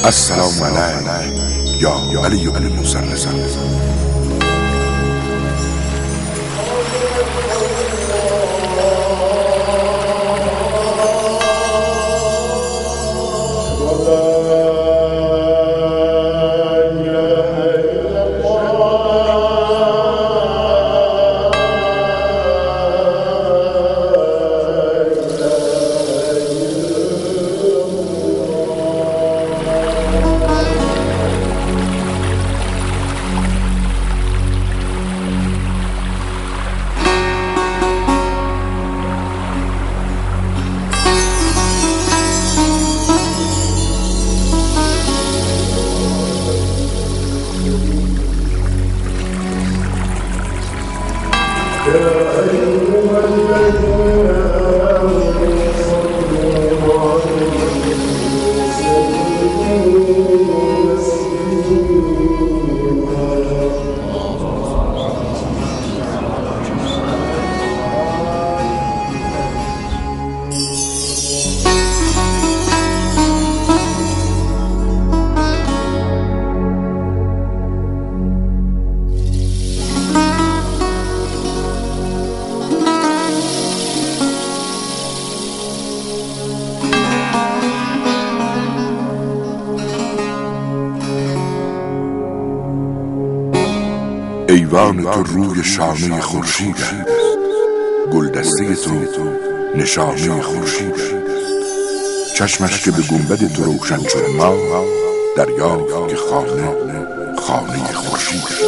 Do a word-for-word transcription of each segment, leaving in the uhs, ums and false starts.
السلام علیک یا علی بن المثنى. ایوان تو روی شانه خورشید است، گلدسته تو نشانه خورشید است. چشمش که به گنبد تو روشن شد ما، دریافت که خانه خانه خورشید است.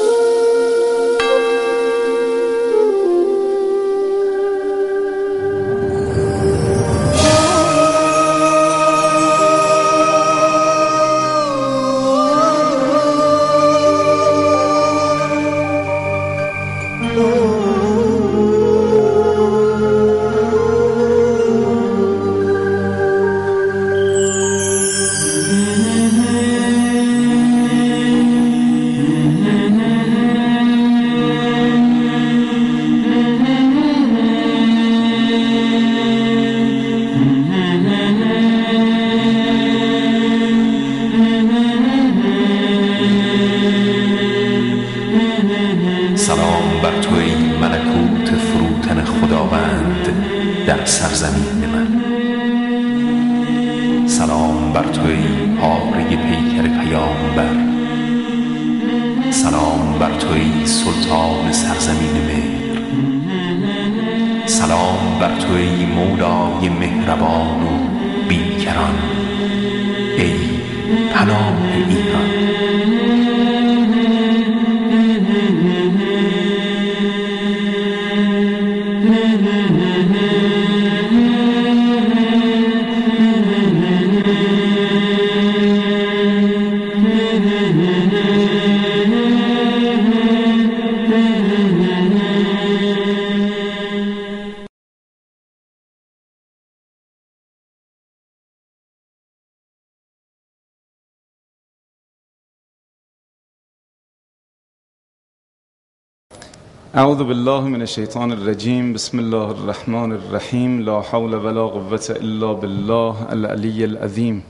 سلام بر تو ای ملکوت فروتن خداوند در سرزمین من. سلام بر تو ای پاره پیکر پیامبر. سلام بر تو ای سلطان سرزمین مهر. سلام بر تو ای مولای مهربان و بیکران، ای پناه ایران. اعوذ بالله من الشیطان الرجیم. بسم الله الرحمن الرحیم. لا حول ولا قوة الا بالله العلی العظیم.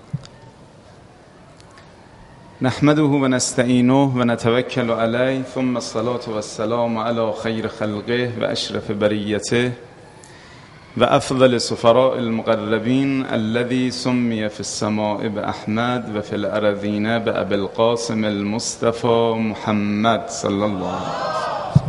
نحمده و نستعینه و نتوکل علیه، ثم الصلاة والسلام علی خیر خلقه و اشرف بریته و افضل سفراء المقربین الذي سمی فی السماء باحمد و فی الارضین بابی القاسم المصطفى محمد صلی الله علیه وسلم.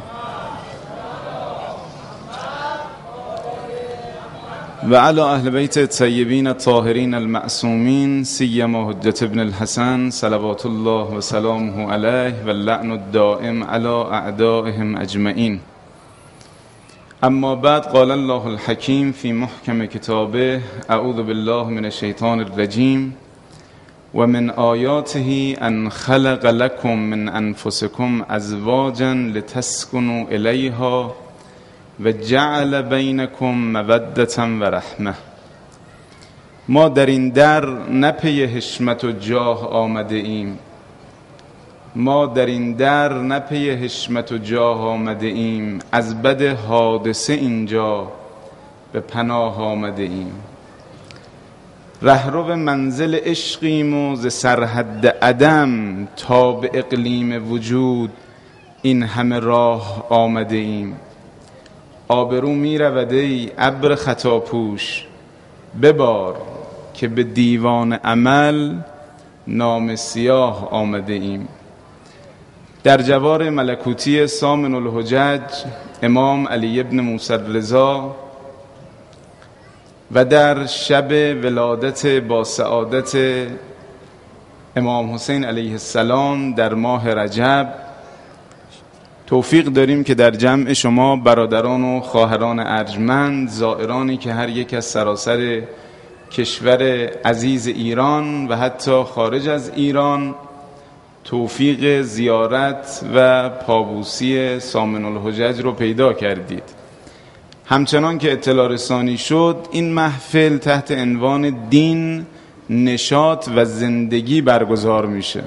و علی اهل بیت الطیبین الطاهرین المعصومین سیما حجة ابن الحسن صلوات الله و سلامه علیه و اللعن الدائم علی اعدائهم اجمعین. اما بعد، قال الله الحکیم فی محکم کتابه اعوذ بالله من الشیطان الرجیم و من آیاته ان خلق لکم من انفسکم ازواجا لتسکنوا الیها و جعل بینکم مودة و رحمه. ما در این در نه پی حشمت و جاه آمده ایم، ما در این در نه پی حشمت و جاه آمده ایم، از بد حادثه اینجا به پناه آمده ایم. رهرو منزل عشقیم و ز سرحد عدم تا به اقلیم وجود این همه راه آمده ایم. آبرو می رود ای ابر خطاپوش ببار که به دیوان عمل نام سیاه آمده ایم. در جوار ملکوتی ثامن الحجج امام علی ابن موسی رضا و در شب ولادت با سعادت امام حسین علیه السلام در ماه رجب توفیق داریم که در جمع شما برادران و خواهران ارجمند، زائرانی که هر یک از سراسر کشور عزیز ایران و حتی خارج از ایران توفیق زیارت و پابوسی ثامن الحجج رو پیدا کردید. همچنان که اطلاع رسانی شد این محفل تحت عنوان دین، نشاط و زندگی برگزار میشه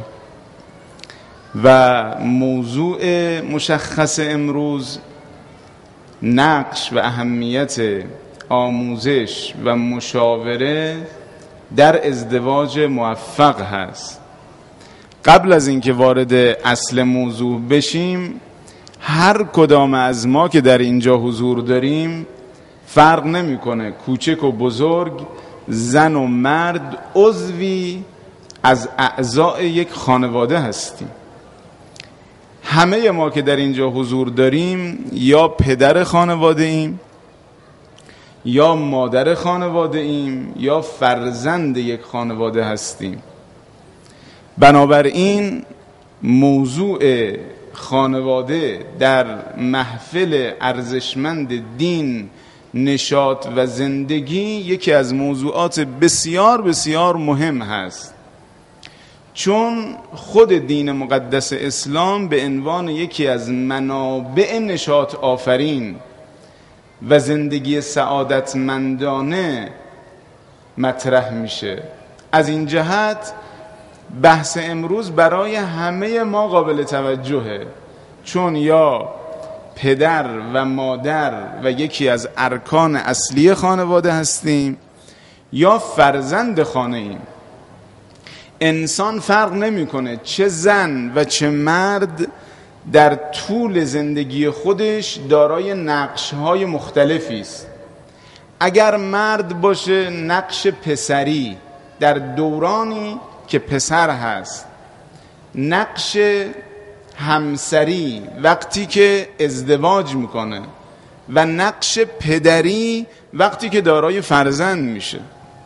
و موضوع مشخص امروز نقش و اهمیت آموزش و مشاوره در ازدواج موفق هست. قبل از اینکه وارد اصل موضوع بشیم، هر کدام از ما که در اینجا حضور داریم فرق نمیکنه کوچک و بزرگ، زن و مرد، عضوی از اعضای یک خانواده هستیم. همه ما که در اینجا حضور داریم یا پدر خانواده ایم یا مادر خانواده ایم یا فرزند یک خانواده هستیم. بنابراین موضوع خانواده در محفل ارزشمند دین، نشاط و زندگی یکی از موضوعات بسیار بسیار مهم هست، چون خود دین مقدس اسلام به عنوان یکی از منابع نشاط آفرین و زندگی سعادتمندانه مطرح میشه. از این جهت بحث امروز برای همه ما قابل توجهه، چون یا پدر و مادر و یکی از ارکان اصلی خانواده هستیم یا فرزند خانه ایم. انسان فرق نمیکنه چه زن و چه مرد در طول زندگی خودش دارای نقش‌های مختلفی است. اگر مرد باشه نقش پسری در دورانی که پسر هست، نقش همسری وقتی که ازدواج میکنه و نقش پدری وقتی که دارای فرزند میشه.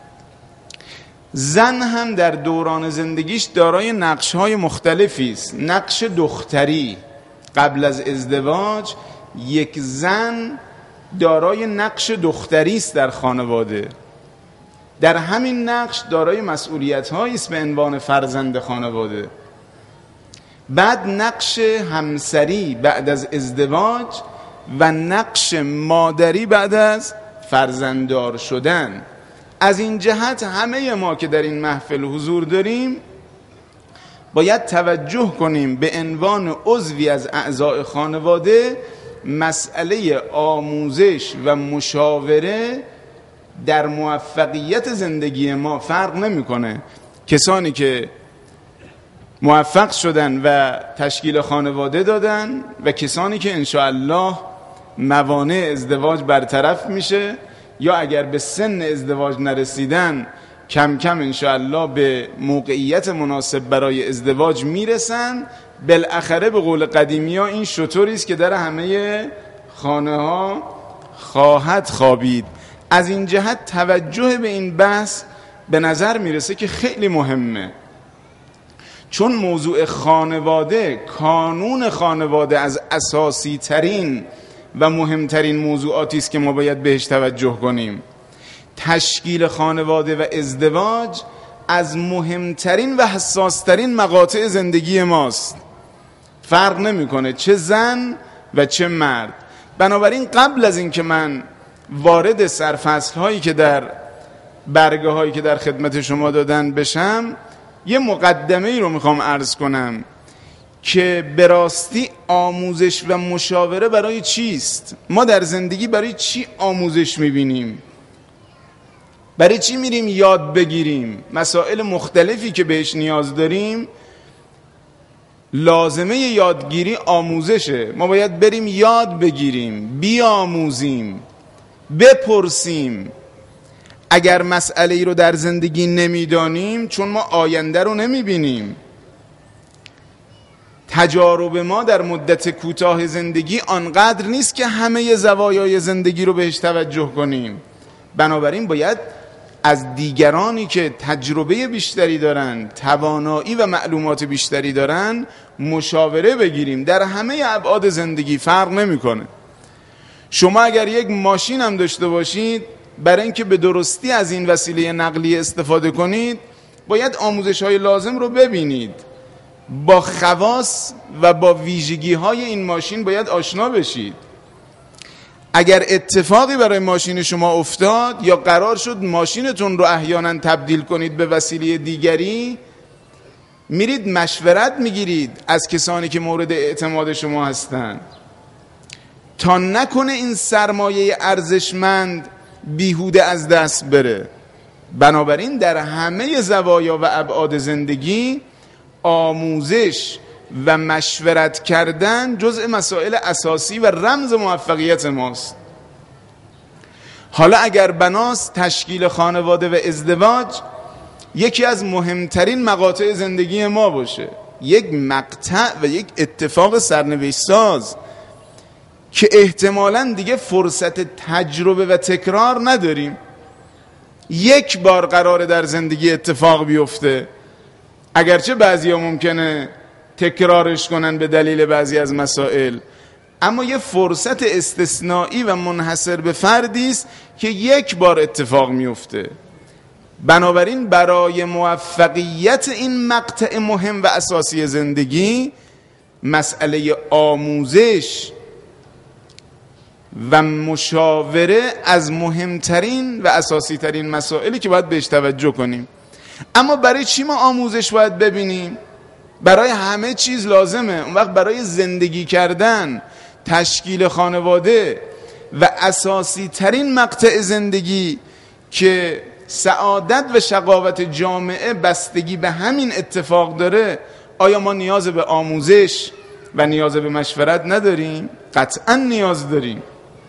زن هم در دوران زندگیش دارای نقش‌های مختلفی است. نقش دختری قبل از ازدواج، یک زن دارای نقش دختری است در خانواده، در همین نقش دارای مسئولیت‌هایی است به عنوان فرزند خانواده. بعد نقش همسری بعد از ازدواج و نقش مادری بعد از فرزنددار شدن. از این جهت همه ما که در این محفل حضور داریم باید توجه کنیم به عنوان عضوی از اعضای خانواده مسئله آموزش و مشاوره در موفقیت زندگی ما فرق نمیکنه. کسانی که موفق شدن و تشکیل خانواده دادن و کسانی که انشاءالله موانع ازدواج برطرف میشه یا اگر به سن ازدواج نرسیدن کم کم انشاءالله به موقعیت مناسب برای ازدواج میرسن. بالاخره به قول قدیمی ها این شطوری است که در همه خانه ها خواهد خوابید. از این جهت توجه به این بحث به نظر میرسه که خیلی مهمه، چون موضوع خانواده، کانون خانواده از اساسی ترین و مهمترین موضوعاتی است که ما باید بهش توجه کنیم. تشکیل خانواده و ازدواج از مهمترین و حساسترین مقاطع زندگی ماست. فرق نمیکنه چه زن و چه مرد. بنابراین قبل از این که من وارد سرفصل هایی که در برگه هایی که در خدمت شما دادن بشم، یه مقدمه ای رو میخوام عرض کنم که به راستی آموزش و مشاوره برای چیست؟ ما در زندگی برای چی آموزش میبینیم؟ برای چی میریم یاد بگیریم؟ مسائل مختلفی که بهش نیاز داریم، لازمه یادگیری آموزشه. ما باید بریم یاد بگیریم، بیاموزیم، بپرسیم. اگر مسئله ای رو در زندگی نمیدانیم، چون ما آینده رو نمیبینیم، تجارب ما در مدت کوتاه زندگی آنقدر نیست که همه زوایای زندگی رو بهش توجه کنیم. بنابراین باید از دیگرانی که تجربه بیشتری دارن، توانایی و معلومات بیشتری دارن، مشاوره بگیریم. در همه ابعاد زندگی فرق نمیکنه. شما اگر یک ماشین هم داشته باشید، برای اینکه به درستی از این وسیله نقلیه استفاده کنید، باید آموزش‌های لازم رو ببینید. با خواص و با ویژگی‌های این ماشین باید آشنا بشید. اگر اتفاقی برای ماشین شما افتاد یا قرار شد ماشینتون رو احیانا تبدیل کنید به وسیله دیگری، میرید مشورت میگیرید از کسانی که مورد اعتماد شما هستند تا نکنه این سرمایه ارزشمند بیهوده از دست بره. بنابراین در همه زوایا و ابعاد زندگی آموزش و مشورت کردن جزء مسائل اساسی و رمز موفقیت ماست. حالا اگر بناست تشکیل خانواده و ازدواج یکی از مهمترین مقاطع زندگی ما باشه، یک مقطع و یک اتفاق سرنوشت ساز که احتمالاً دیگه فرصت تجربه و تکرار نداریم، یک بار قراره در زندگی اتفاق بیفته. اگرچه بعضی ها ممکنه تکرارش کنن به دلیل بعضی از مسائل، اما یه فرصت استثنایی و منحصر به فردی است که یک بار اتفاق میفته. بنابراین برای موفقیت این مقطع مهم و اساسی زندگی، مسئله آموزش و مشاوره از مهمترین و اساسی ترین مسائلی که باید بهش توجه کنیم. اما برای چی ما آموزش باید ببینیم؟ برای همه چیز لازمه. اون وقت برای زندگی کردن، تشکیل خانواده و اساسی ترین مقطع زندگی که سعادت و شقاوت جامعه بستگی به همین اتفاق داره، آیا ما نیاز به آموزش و نیاز به مشورت نداریم؟ قطعا نیاز داریم.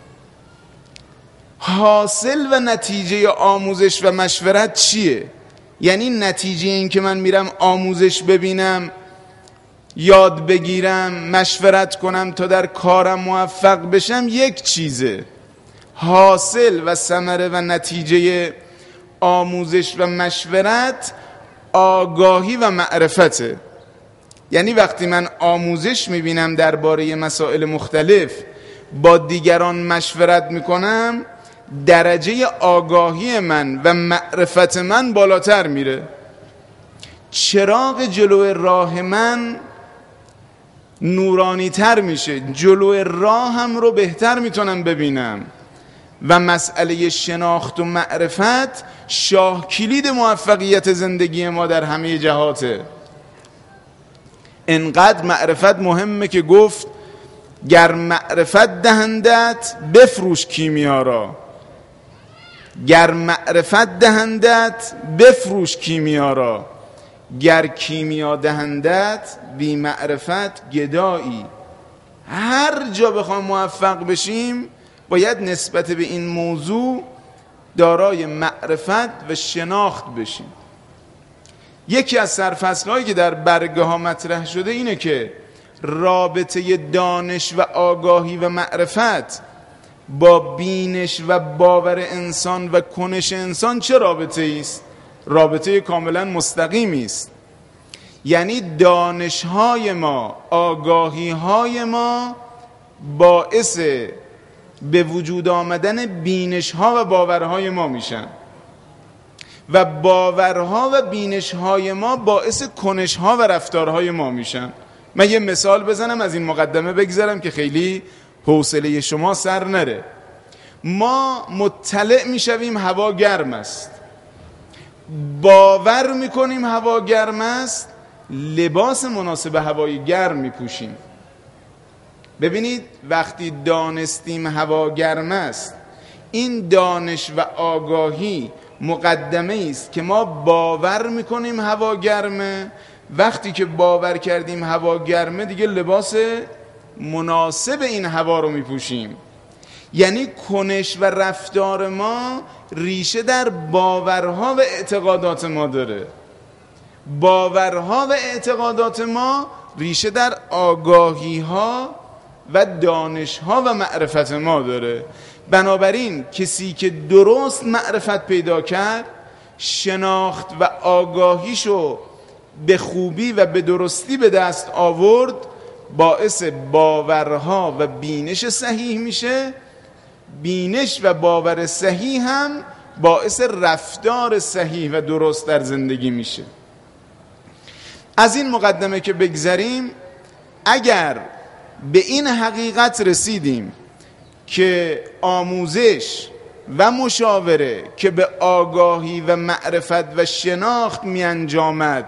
حاصل و نتیجه آموزش و مشورت چیه؟ یعنی نتیجه این که من میرم آموزش ببینم، یاد بگیرم، مشورت کنم تا در کارم موفق بشم یک چیزه. حاصل و ثمره و نتیجه آموزش و مشورت آگاهی و معرفته. یعنی وقتی من آموزش میبینم درباره مسائل مختلف، با دیگران مشورت میکنم، درجه آگاهی من و معرفت من بالاتر میره. چراغ جلو راه من نورانی تر میشه، جلو راه هم رو بهتر میتونم ببینم و مسئله شناخت و معرفت شاه کلید موفقیت زندگی ما در همه جهاته. انقدر معرفت مهمه که گفت گر معرفت دهندت بفروش کیمیا را، گر معرفت دهندت بفروش کیمیا را، گر کیمیا دهندت بی معرفت گدایی. هر جا بخوایم موفق بشیم باید نسبت به این موضوع دارای معرفت و شناخت بشیم. یکی از سرفصل‌هایی که در برگه ها مطرح شده اینه که رابطه دانش و آگاهی و معرفت با بینش و باور انسان و کنش انسان چه رابطه است؟ رابطه کاملا مستقیمی است. یعنی دانش‌های ما، آگاهی‌های ما باعث به وجود آمدن بینش‌ها و باورهای ما میشن و باورها و بینش‌های ما باعث کنش‌ها و رفتارهای ما میشن. من یه مثال بزنم از این مقدمه بگذارم که خیلی حوصله شما سر نره. ما مطلع میشویم هوا گرم است، باور میکنیم هوا گرم است، لباس مناسب هوای گرم میپوشیم. ببینید وقتی دانستیم هوا گرم است، این دانش و آگاهی مقدمه است که ما باور میکنیم هوا گرمه. وقتی که باور کردیم هوا گرمه دیگه لباس مناسب این هوا رو میپوشیم. یعنی کنش و رفتار ما ریشه در باورها و اعتقادات ما داره. باورها و اعتقادات ما ریشه در آگاهی‌ها و دانش‌ها و معرفت ما داره. بنابراین کسی که درست معرفت پیدا کرد، شناخت و آگاهیشو به خوبی و به درستی به دست آورد، باعث باورها و بینش صحیح میشه. بینش و باور صحیح هم باعث رفتار صحیح و درست در زندگی میشه. از این مقدمه که بگذریم، اگر به این حقیقت رسیدیم که آموزش و مشاوره که به آگاهی و معرفت و شناخت می انجامد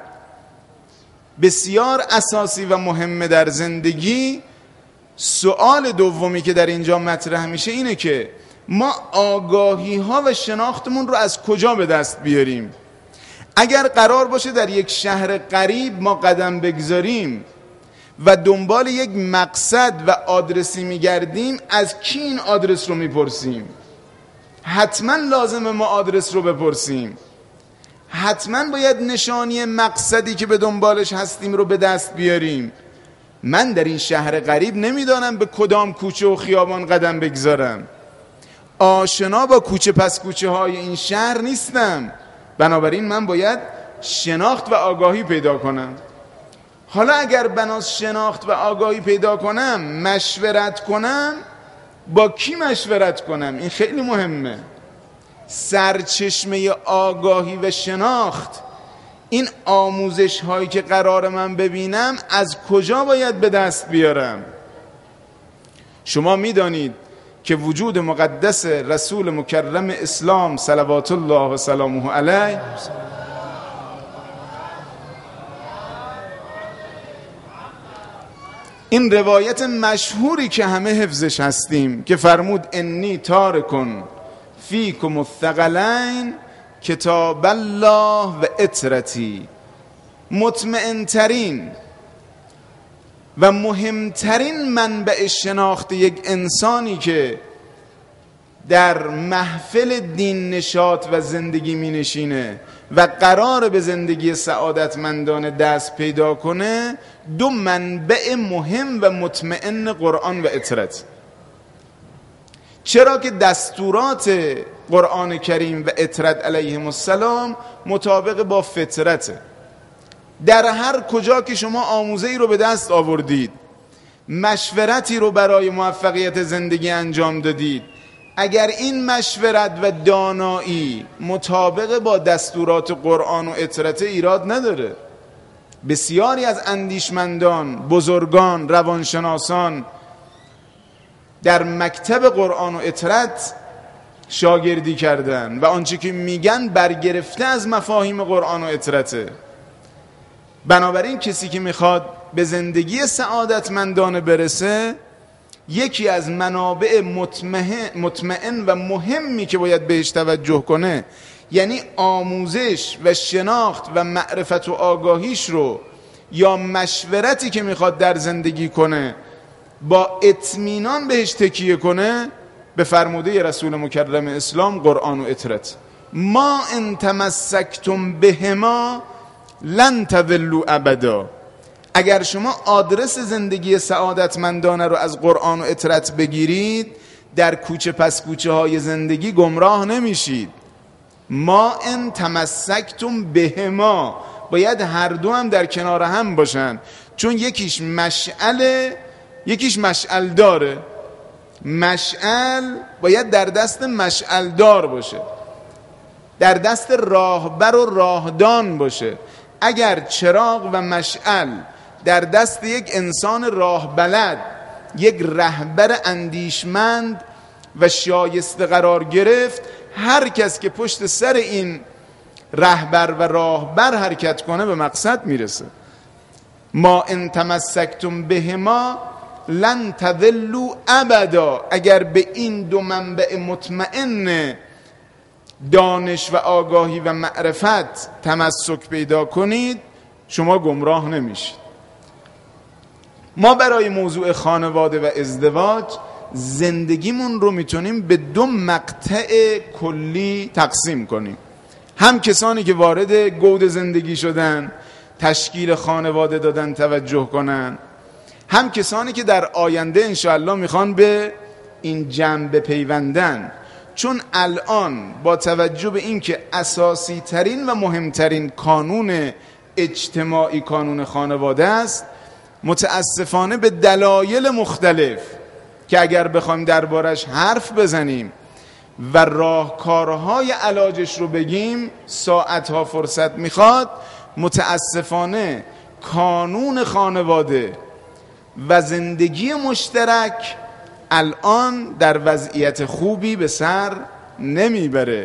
بسیار اساسی و مهمه در زندگی، سوال دومی که در اینجا مطرح میشه اینه که ما آگاهی ها و شناختمون رو از کجا به دست بیاریم؟ اگر قرار باشه در یک شهر غریب ما قدم بگذاریم و دنبال یک مقصد و آدرسی میگردیم، از کی این آدرس رو میپرسیم؟ حتما لازمه ما آدرس رو بپرسیم. حتما باید نشانی مقصدی که به دنبالش هستیم رو به دست بیاریم. من در این شهر غریب نمیدانم به کدام کوچه و خیابان قدم بگذارم. آشنا با کوچه پس کوچه های این شهر نیستم. بنابراین من باید شناخت و آگاهی پیدا کنم. حالا اگر بناس شناخت و آگاهی پیدا کنم، مشورت کنم، با کی مشورت کنم؟ این خیلی مهمه. سرچشمه آگاهی و شناخت، این آموزش هایی که قرار من ببینم، از کجا باید به دست بیارم؟ شما میدانید که وجود مقدس رسول مکرم اسلام صلوات الله و سلامه علیه این روایت مشهوری که همه حفظش هستیم که فرمود انی تارکن فیکم الثقلین کتاب الله و اطرتی، مطمئن ترین و مهمترین منبع شناخت یک انسانی که در محفل دین نشاط و زندگی می نشینه و قرار به زندگی سعادتمندانه دست پیدا کنه، دو منبع مهم و مطمئن قرآن و اطرت. چرا که دستورات قرآن کریم و اطرت علیهم السلام مطابق با فطرته. در هر کجا که شما آموزه‌ای رو به دست آوردید، مشورتی رو برای موفقیت زندگی انجام دادید، اگر این مشورت و دانایی مطابق با دستورات قرآن و اطرت، ایراد نداره. بسیاری از اندیشمندان، بزرگان، روانشناسان در مکتب قرآن و اطرت شاگردی کردن و آنچه که میگن برگرفته از مفاهیم قرآن و اطرته. بنابراین کسی که میخواد به زندگی سعادتمندانه برسه، یکی از منابع مطمئن و مهمی که باید بهش توجه کنه، یعنی آموزش و شناخت و معرفت و آگاهیش رو یا مشورتی که میخواد در زندگی کنه با اطمینان بهش تکیه کنه، به فرموده رسول مکرم اسلام قرآن و اطرت. ما ان تمسکتم بهما لن تضلوا ابدا. اگر شما آدرس زندگی سعادتمندانه رو از قرآن و اطرت بگیرید، در کوچه پس کوچه های زندگی گمراه نمیشید. ما ان تمسکتم بهما، باید هر دو هم در کنار هم باشن، چون یکیش مشعله، یکیش مشعل داره. مشعل باید در دست مشعل دار باشه، در دست راهبر و راهدان باشه. اگر چراغ و مشعل در دست یک انسان راه بلد، یک رهبر اندیشمند و شایسته قرار گرفت، هر کس که پشت سر این رهبر و راهبر حرکت کنه به مقصد میرسه. ما ان تمسکتم بهما لن تضلوا ابدا. اگر به این دو منبع مطمئن دانش و آگاهی و معرفت تمسک پیدا کنید، شما گمراه نمیشید. ما برای موضوع خانواده و ازدواج زندگیمون رو میتونیم به دو مقطع کلی تقسیم کنیم. هم کسانی که وارد گود زندگی شدن، تشکیل خانواده دادن توجه کنن، هم کسانی که در آینده انشاءالله میخوان به این جنبه پیوندن. چون الان با توجه به اینکه اساسی ترین و مهمترین کانون اجتماعی کانون خانواده است، متاسفانه به دلایل مختلف که اگر بخوایم دربارش حرف بزنیم و راهکارهای علاجش رو بگیم ساعتها فرصت میخواد، متاسفانه کانون خانواده و زندگی مشترک الان در وضعیت خوبی به سر نمیبره.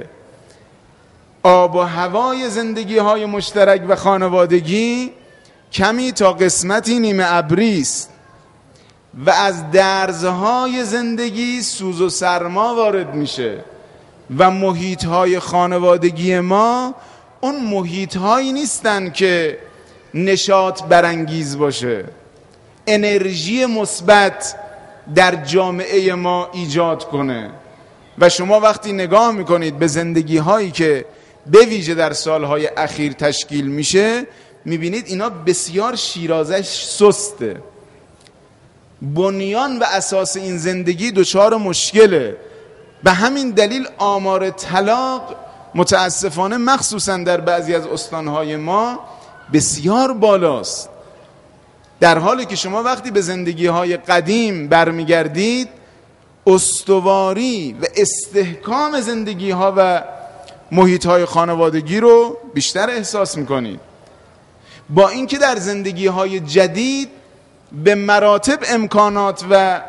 آب و هوای زندگی های مشترک و خانوادگی کمی تا قسمتی نیمه ابری است و از درزهای زندگی سوز و سرما وارد میشه و محیطهای خانوادگی ما اون محیطهایی نیستن که نشاط برانگیز باشه، انرژی مثبت در جامعه ما ایجاد کنه. و شما وقتی نگاه میکنید به زندگی هایی که به ویژه در سالهای اخیر تشکیل میشه، میبینید اینا بسیار شیرازش سسته. بنیان و اساس این زندگی دچار مشکله. به همین دلیل آمار طلاق متاسفانه مخصوصا در بعضی از استانهای ما بسیار بالاست، در حالی که شما وقتی به زندگی‌های قدیم برمیگردید استواری و استحکام زندگی‌ها و محیط‌های خانوادگی رو بیشتر احساس می‌کنید. با اینکه در زندگی‌های جدید به مراتب امکانات و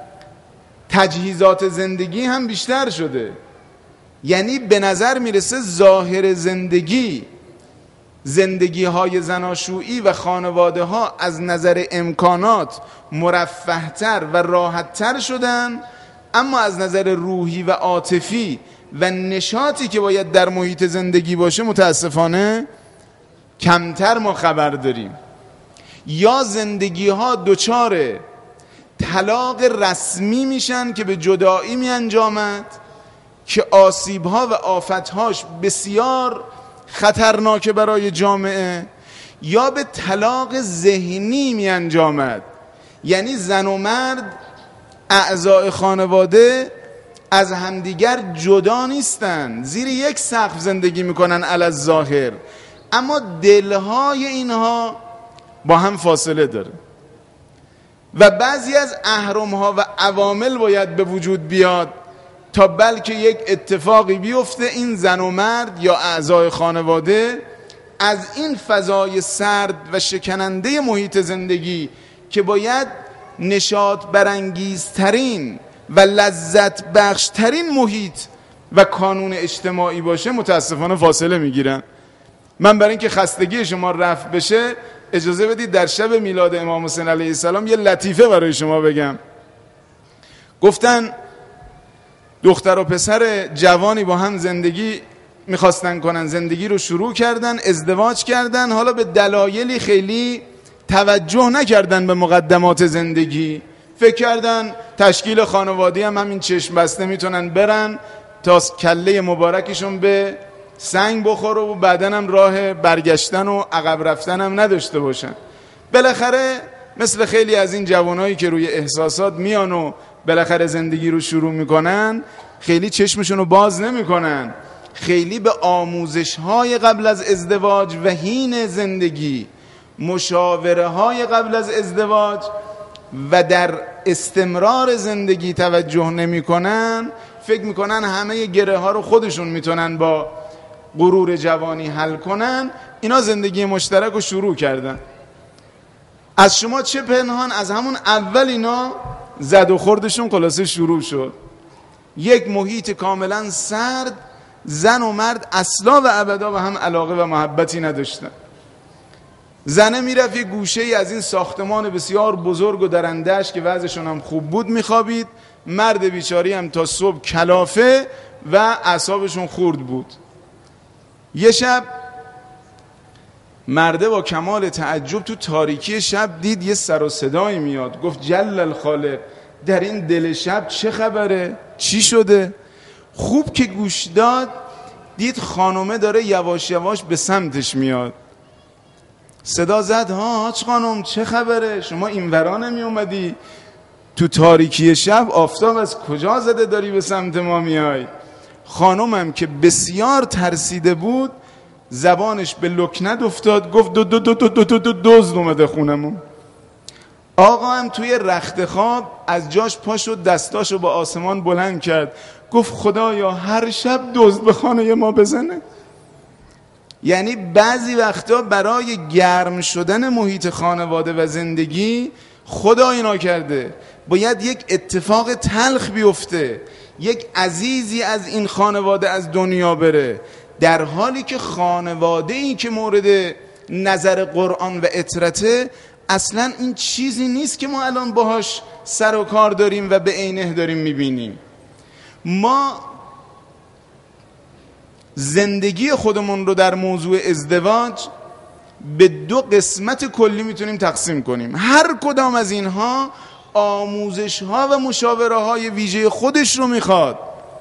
تجهیزات زندگی هم بیشتر شده، یعنی به نظر میرسه ظاهر زندگی زندگی های زناشویی و خانواده ها از نظر امکانات مرفه‌تر و راحت‌تر شدن، اما از نظر روحی و عاطفی و نشاطی که باید در محیط زندگی باشه متاسفانه کمتر ما خبر داریم. یا زندگی ها دچار طلاق رسمی میشن که به جدایی می انجامد که آسیب ها و آفت هاش بسیار خطرناک برای جامعه، یا به طلاق ذهنی می انجامد، یعنی زن و مرد اعضای خانواده از همدیگر جدا نیستن، زیر یک سقف زندگی میکنن علی الظاهر، اما دلهای اینها با هم فاصله داره و بعضی از اهرم‌ها و عوامل باید به وجود بیاد تا بلکه یک اتفاقی بیفته این زن و مرد یا اعضای خانواده از این فضای سرد و شکننده محیط زندگی که باید نشاط برانگیزترین و لذت بخشترین محیط و کانون اجتماعی باشه متاسفانه فاصله میگیرن. من برای اینکه خستگی شما رفع بشه اجازه بدید در شب میلاد امام حسین علیه السلام یه لطیفه برای شما بگم. گفتن دختر و پسر جوانی با هم زندگی میخواستن کنن، زندگی رو شروع کردن، ازدواج کردن، حالا به دلایلی خیلی توجه نکردن به مقدمات زندگی، فکر کردن تشکیل خانواده هم همین چشم بسته میتونن برن تا کله مبارکشون به سنگ بخوره و بعدن هم راه برگشتن و عقب رفتن هم نداشته باشن. بالاخره مثل خیلی از این جوانایی که روی احساسات میان و بالاخره زندگی رو شروع میکنن، خیلی چشمشون رو باز نمیکنن، خیلی به آموزش های قبل از ازدواج و حین زندگی، مشاوره های قبل از ازدواج و در استمرار زندگی توجه نمیکنن. فکر میکنن همه گره ها رو خودشون میتونن با غرور جوانی حل کنن. اینا زندگی مشترک رو شروع کردن. از شما چه پنهان، از همون اول اینا زد و خوردشون خلاصه شروع شد. یک محیط کاملا سرد، زن و مرد اصلا و ابدا به هم علاقه و محبتی نداشتن. زنه میرفت یک گوشه ای از این ساختمان بسیار بزرگ و درنده‌اش که وضعشون هم خوب بود میخوابید، مرد بیچاری هم تا صبح کلافه و اعصابشون خورد بود. یه شب مرده با کمال تعجب تو تاریکی شب دید یه سر و صدایی میاد. گفت جل الخالق، در این دل شب چه خبره؟ چی شده؟ خوب که گوش داد دید خانومه داره یواش یواش به سمتش میاد. صدا زد ها حاج خانم چه خبره؟ شما اینورا نمی اومدی؟ تو تاریکی شب آفتاب از کجا زده داری به سمت ما میای؟ خانومم که بسیار ترسیده بود زبانش به لکنت افتاد، گفت دو دو دو دو دو دو دو دزد اومده خونمون. آقا هم توی رخت خواب از جاش پا شد، دستاشو با آسمان بلند کرد، گفت خدایا هر شب دزد به خانه ما بزنه. یعنی بعضی وقتا برای گرم شدن محیط خانواده و زندگی خدا اینا کرده، باید یک اتفاق تلخ بیفته، یک عزیزی از این خانواده از دنیا بره، در حالی که خانواده ای که مورد نظر قرآن و اطرته اصلا این چیزی نیست که ما الان باهاش سر و کار داریم و به عینه داریم میبینیم. ما زندگی خودمون رو در موضوع ازدواج به دو قسمت کلی میتونیم تقسیم کنیم. هر کدام از اینها آموزش ها و مشاوره های ویژه خودش رو میخواد.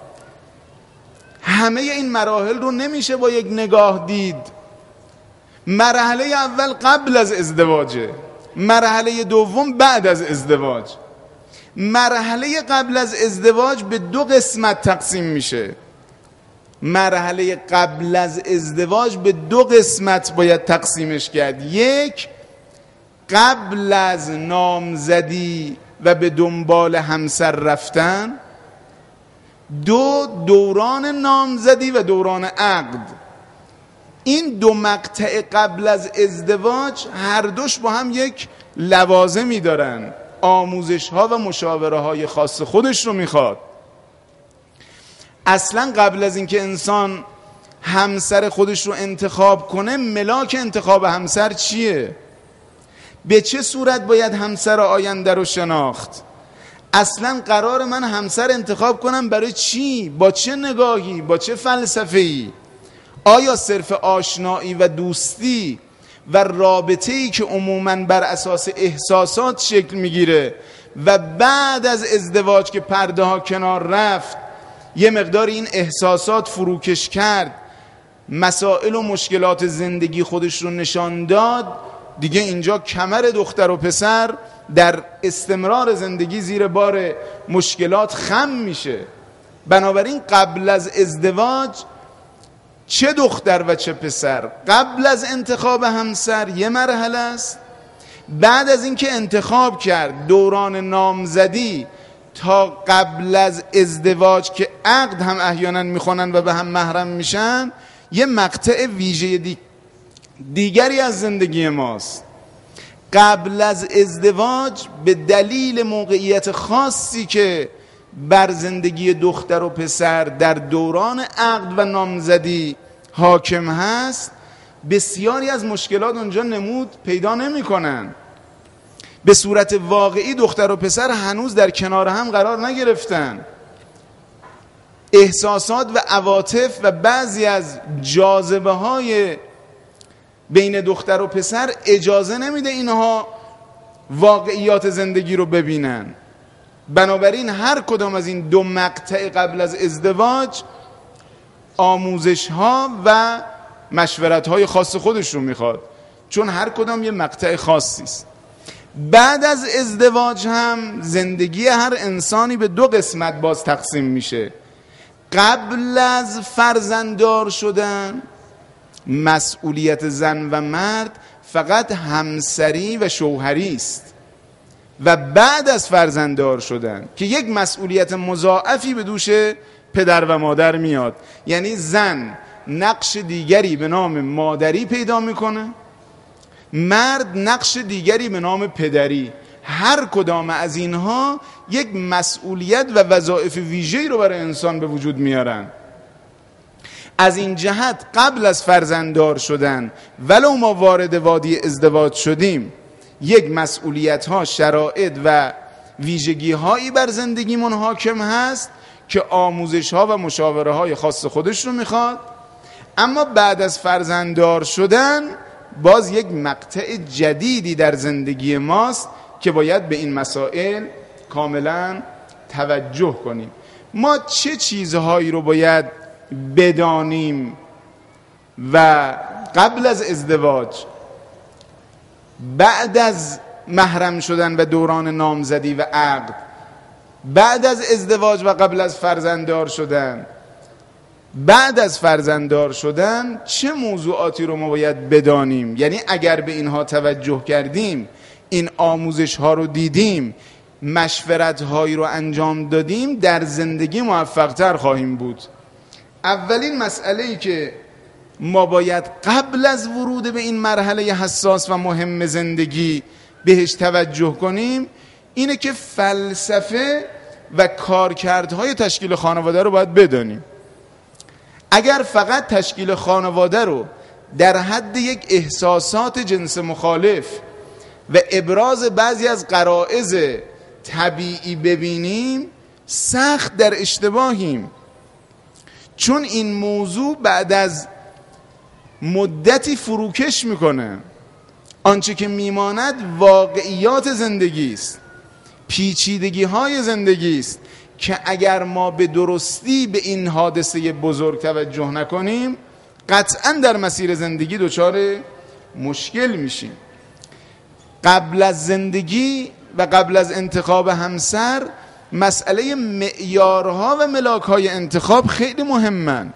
همه این مراحل رو نمیشه با یک نگاه دید. مرحله اول قبل از ازدواجه، مرحله دوم بعد از ازدواج. مرحله قبل از ازدواج به دو قسمت تقسیم میشه. مرحله قبل از ازدواج به دو قسمت باید تقسیمش کرد. یک، قبل از نامزدی و به دنبال همسر رفتن. دو، دوران نامزدی و دوران عقد. این دو مقطع قبل از ازدواج هر دوش با هم یک لوازمی دارن، آموزش ها و مشاوره های خاص خودش رو میخواد. اصلا قبل از اینکه انسان همسر خودش رو انتخاب کنه، ملاک انتخاب همسر چیه؟ به چه صورت باید همسر آینده رو شناخت؟ اصلا قرار من همسر انتخاب کنم برای چی؟ با چه نگاهی؟ با چه فلسفه‌ای؟ آیا صرف آشنایی و دوستی و رابطه‌ای که عموماً بر اساس احساسات شکل میگیره و بعد از ازدواج که پرده ها کنار رفت یه مقدار این احساسات فروکش کرد، مسائل و مشکلات زندگی خودش رو نشان داد، دیگه اینجا کمر دختر و پسر در استمرار زندگی زیر بار مشکلات خم میشه. بنابراین قبل از ازدواج چه دختر و چه پسر قبل از انتخاب همسر یه مرحله است، بعد از اینکه انتخاب کرد دوران نامزدی تا قبل از ازدواج که عقد هم احیانا میخونن و به هم محرم میشن یه مقطع ویژه دی... دیگری از زندگی ماست. قبل از ازدواج به دلیل موقعیت خاصی که بر زندگی دختر و پسر در دوران عقد و نامزدی حاکم هست، بسیاری از مشکلات اونجا نمود پیدا نمی کنن. به صورت واقعی دختر و پسر هنوز در کنار هم قرار نگرفتن. احساسات و عواطف و بعضی از جاذبه های بین دختر و پسر اجازه نمیده اینها واقعیات زندگی رو ببینن. بنابراین هر کدام از این دو مقطع قبل از ازدواج آموزش ها و مشورت های خاص خودش رو میخواد، چون هر کدام یه مقطع خاصی است. بعد از ازدواج هم زندگی هر انسانی به دو قسمت باز تقسیم میشه. قبل از فرزنددار شدن مسئولیت زن و مرد فقط همسری و شوهری است، و بعد از فرزنددار شدن که یک مسئولیت مضاعفی به دوش پدر و مادر میاد، یعنی زن نقش دیگری به نام مادری پیدا میکنه، مرد نقش دیگری به نام پدری. هر کدام از اینها یک مسئولیت و وظایف ویژه‌ای رو برای انسان به وجود میارن. از این جهت قبل از فرزنددار شدن ولو ما وارد وادی ازدواج شدیم، یک مسئولیت ها، شرایط و ویژگی هایی بر زندگیمون حاکم هست که آموزش ها و مشاوره های خاص خودش رو میخواد، اما بعد از فرزنددار شدن باز یک مقطع جدیدی در زندگی ماست که باید به این مسائل کاملا توجه کنیم. ما چه چیزهایی رو باید بدانیم و قبل از ازدواج، بعد از محرم شدن و دوران نامزدی و عقد، بعد از ازدواج و قبل از فرزنددار شدن، بعد از فرزنددار شدن چه موضوعاتی رو ما باید بدانیم؟ یعنی اگر به اینها توجه کردیم، این آموزش ها رو دیدیم، مشورت هایی رو انجام دادیم، در زندگی موفق تر خواهیم بود. اولین مسئله ای که ما باید قبل از ورود به این مرحله حساس و مهم زندگی بهش توجه کنیم اینه که فلسفه و کارکردهای تشکیل خانواده رو باید بدانیم. اگر فقط تشکیل خانواده رو در حد یک احساسات جنس مخالف و ابراز بعضی از غرایز طبیعی ببینیم، سخت در اشتباهیم، چون این موضوع بعد از مدتی فروکش میکنه. آنچه که میماند واقعیات زندگی است، پیچیدگی های زندگی است که اگر ما به درستی به این حادثه بزرگ توجه نکنیم قطعا در مسیر زندگی دچار مشکل میشیم. قبل از زندگی و قبل از انتخاب همسر مسئله معیارها و ملاکهای انتخاب خیلی مهمن.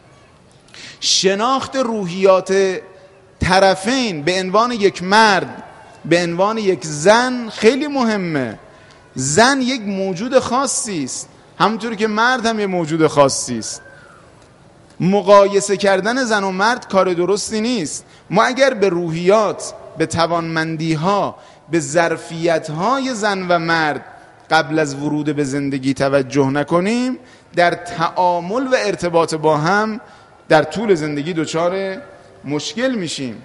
شناخت روحیات طرفین به عنوان یک مرد، به عنوان یک زن خیلی مهمه. زن یک موجود خاصی است، همونطور که مرد هم یک موجود خاصی است. مقایسه کردن زن و مرد کار درستی نیست. ما اگر به روحیات، به توانمندی‌ها، به ظرفیت‌های زن و مرد قبل از ورود به زندگی توجه نکنیم، در تعامل و ارتباط با هم در طول زندگی دچار مشکل میشیم.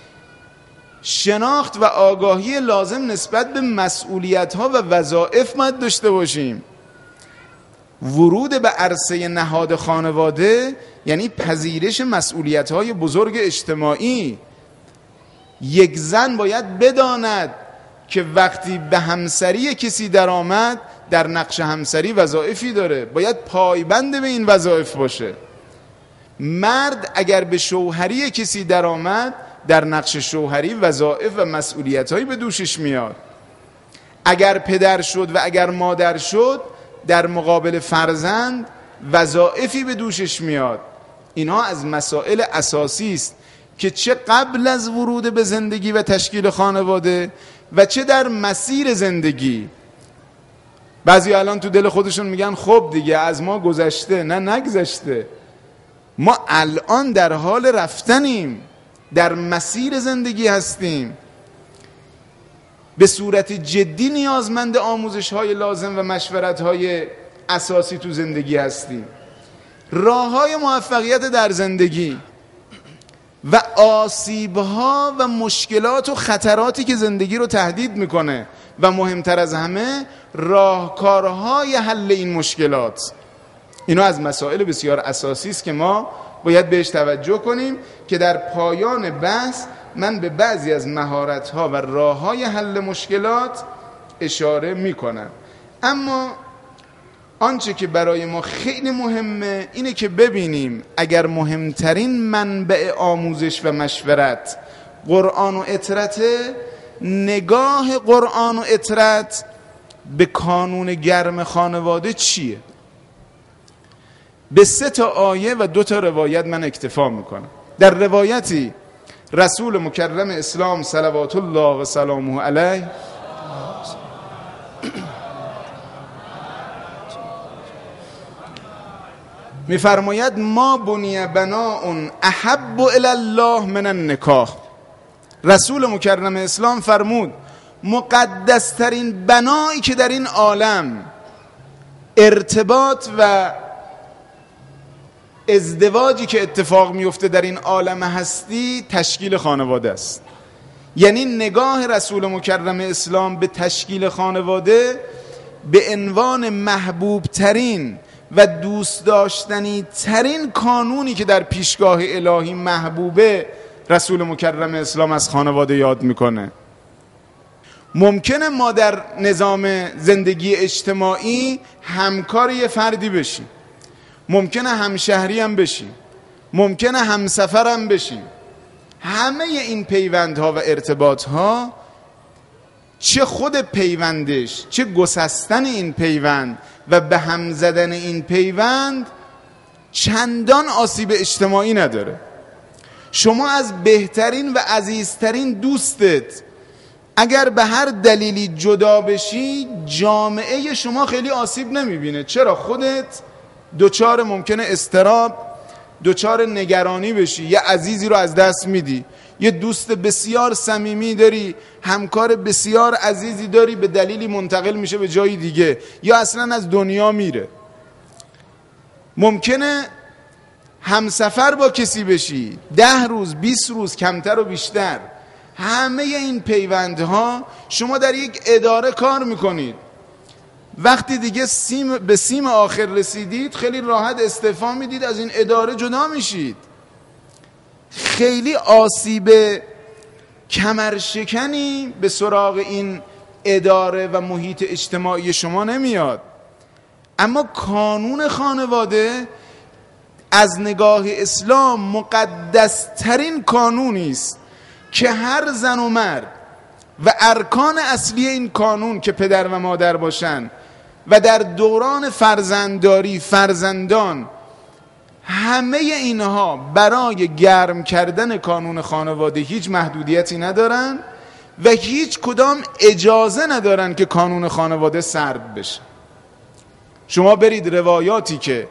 شناخت و آگاهی لازم نسبت به مسئولیت‌ها و وظایف باید داشته باشیم. ورود به عرصه نهاد خانواده یعنی پذیرش مسئولیت‌های بزرگ اجتماعی. یک زن باید بداند که وقتی به همسری کسی در آمد، در نقش همسری وظایفی داره، باید پایبند به این وظایف باشه. مرد اگر به شوهری کسی در آمد، در نقش شوهری وظایف و مسئولیت‌هایی به دوشش میاد. اگر پدر شد و اگر مادر شد، در مقابل فرزند وظایفی به دوشش میاد. اینها از مسائل اساسی است که چه قبل از ورود به زندگی و تشکیل خانواده و چه در مسیر زندگی. بعضی الان تو دل خودشون میگن خب دیگه از ما گذشته. نه، نگذشته. ما الان در حال رفتنیم، در مسیر زندگی هستیم، به صورت جدی نیازمند آموزش های لازم و مشورت های اساسی تو زندگی هستیم. راه های موفقیت در زندگی و آسیب ها و مشکلات و خطراتی که زندگی رو تهدید میکنه و مهمتر از همه راهکارهای حل این مشکلات، اینا از مسائل بسیار اساسی است که ما باید بهش توجه کنیم که در پایان بحث من به بعضی از مهارت‌ها و راه‌های حل مشکلات اشاره می‌کنم. اما آنچه که برای ما خیلی مهمه اینه که ببینیم اگر مهمترین منبع آموزش و مشورت قرآن و اطرت، نگاه قرآن و اطرت به کانون گرم خانواده چیه؟ به سه تا آیه و دو تا روایت من اکتفا میکنم. در روایتی رسول مکرم اسلام صلوات الله و سلامه علیه میفرماید ما بنی بناء احب الی الله من النکاح. رسول مکرم اسلام فرمود مقدسترین بنایی که در این عالم ارتباط و ازدواجی که اتفاق میفته در این عالم هستی تشکیل خانواده است. یعنی نگاه رسول مکرم اسلام به تشکیل خانواده به عنوان محبوب ترین و دوست داشتنی ترین کانونی که در پیشگاه الهی محبوبه رسول مکرم اسلام از خانواده یاد میکنه. ممکنه ما در نظام زندگی اجتماعی همکار یه فردی بشیم، ممکنه همشهری هم بشیم، ممکنه همسفر هم بشیم. همه این پیوندها و ارتباطها، چه خود پیوندش، چه گسستن این پیوند و به هم زدن این پیوند، چندان آسیب اجتماعی نداره. شما از بهترین و عزیزترین دوستت اگر به هر دلیلی جدا بشی، جامعه شما خیلی آسیب نمیبینه. چرا؟ خودت دوچار ممکنه اضطراب، دوچار نگرانی بشی، یه عزیزی رو از دست میدی، یه دوست بسیار صمیمی داری، همکار بسیار عزیزی داری، به دلیلی منتقل میشه به جای دیگه یا اصلا از دنیا میره. ممکنه همسفر با کسی بشی، ده روز، بیست روز، کمتر و بیشتر. همه این پیوندها، شما در یک اداره کار میکنید، وقتی دیگه سیم به سیم آخر رسیدید خیلی راحت استعفا میدید، از این اداره جدا میشید. خیلی آسیب کمرشکنی به سراغ این اداره و محیط اجتماعی شما نمیاد. اما کانون خانواده از نگاه اسلام مقدسترین کانونی است که هر زن و مرد و ارکان اصلی این کانون که پدر و مادر باشن و در دوران فرزندداری فرزندان، همه اینها برای گرم کردن کانون خانواده هیچ محدودیتی ندارن و هیچ کدام اجازه ندارن که کانون خانواده سرد بشه. شما برید روایاتی که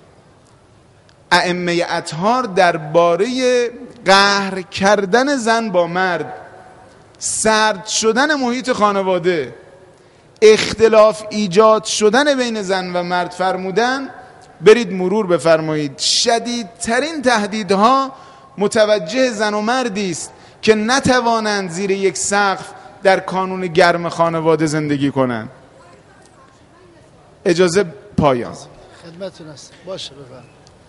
ائمه اطهار درباره قهر کردن زن با مرد، سرد شدن محیط خانواده، اختلاف ایجاد شدن بین زن و مرد فرمودن، برید مرور بفرمایید. شدیدترین تهدیدها متوجه زن و مردی است که نتوانند زیر یک سقف در کانون گرم خانواده زندگی کنند. اجازه پایان خدمتتون است. باشه بفرمایید.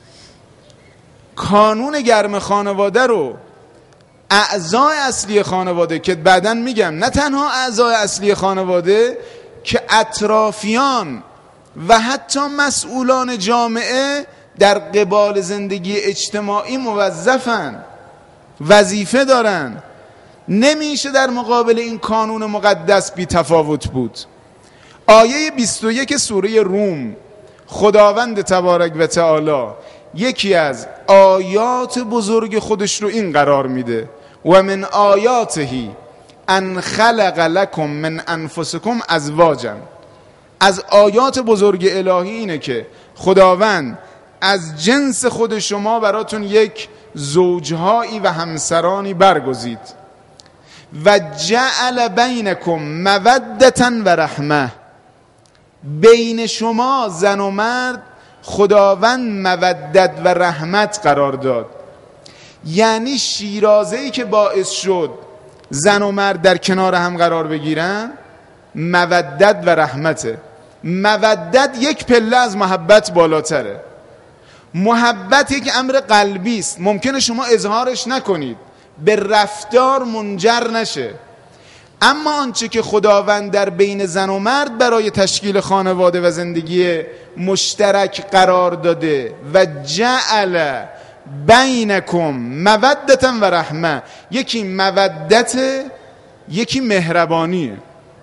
کانون گرم خانواده رو اعضای اصلی خانواده، که بعداً میگم نه تنها اعضای اصلی خانواده که اطرافیان و حتی مسئولان جامعه در قبال زندگی اجتماعی موظفن، وظیفه دارن، نمیشه در مقابل این کانون مقدس بی تفاوت بود. آیه بیست و یک سوره روم، خداوند تبارک و تعالی یکی از آیات بزرگ خودش رو این قرار میده: و من آیاته ان خلق لکم من انفسکم ازواجا. از آیات بزرگ الهی اینه که خداوند از جنس خود شما براتون یک زوجهایی و همسرانی برگزید. و جعل بینکم مودتا و رحمه. بین شما زن و مرد خداوند مودت و رحمت قرار داد. یعنی شیرازه‌ای که باعث شد زن و مرد در کنار هم قرار بگیرن مودت و رحمته. مودت یک پله از محبت بالاتره. محبت یک امر قلبی است، ممکنه شما اظهارش نکنید، به رفتار منجر نشه. اما آنچه که خداوند در بین زن و مرد برای تشکیل خانواده و زندگی مشترک قرار داده، و جعل بینکم مودتا و رحمه، یکی مودت، یکی مهربانیه.